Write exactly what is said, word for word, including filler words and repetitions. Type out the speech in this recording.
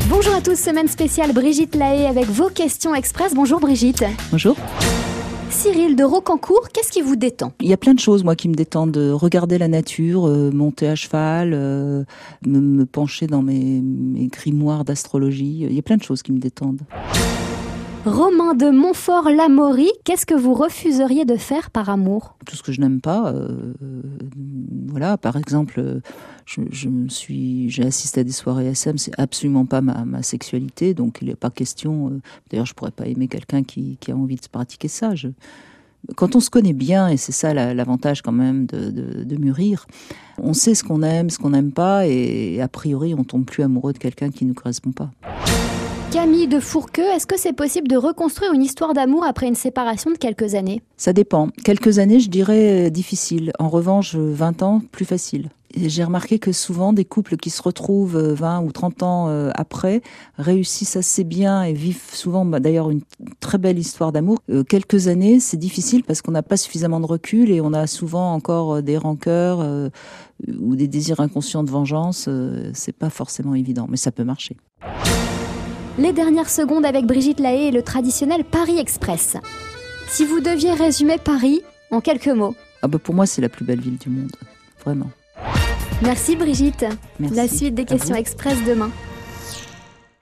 Bonjour à tous, semaine spéciale Brigitte Lahaie avec vos questions express. Bonjour Brigitte. Bonjour. Cyril de Rocancourt, qu'est-ce qui vous détend ? Il y a plein de choses, moi, qui me détendent. Regarder la nature, euh, monter à cheval, euh, me, me pencher dans mes, mes grimoires d'astrologie. Il y a plein de choses qui me détendent. Romain de Montfort-l'Amaury, qu'est-ce que vous refuseriez de faire par amour ? Tout ce que je n'aime pas, euh, euh, voilà, par exemple, je, je me suis, j'ai assisté à des soirées S M, c'est absolument pas ma, ma sexualité, donc il n'est pas question, euh, d'ailleurs je pourrais pas aimer quelqu'un qui, qui a envie de pratiquer ça. Je, quand on se connaît bien, et c'est ça la, l'avantage quand même de, de, de mûrir, on sait ce qu'on aime, ce qu'on n'aime pas, et, et a priori on tombe plus amoureux de quelqu'un qui ne nous correspond pas. Camille de Fourqueux, est-ce que c'est possible de reconstruire une histoire d'amour après une séparation de quelques années ? Ça dépend. Quelques années, je dirais, euh, difficile. En revanche, vingt ans, plus facile. Et j'ai remarqué que souvent, des couples qui se retrouvent vingt ou trente ans euh, après réussissent assez bien et vivent souvent, bah, d'ailleurs, une très belle histoire d'amour. Euh, quelques années, c'est difficile parce qu'on n'a pas suffisamment de recul et on a souvent encore des rancœurs euh, ou des désirs inconscients de vengeance. Euh, c'est pas forcément évident, mais ça peut marcher. Les dernières secondes avec Brigitte Lahaie et le traditionnel Paris Express. Si vous deviez résumer Paris en quelques mots. Ah bah pour moi, c'est la plus belle ville du monde. Vraiment. Merci Brigitte. Merci. La suite des questions express demain.